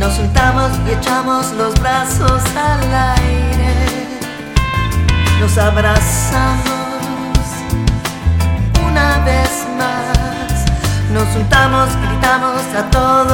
Nos juntamos y echamos los brazos al aire. Nos abrazamos una vez más. Nos juntamos, gritamos a todos.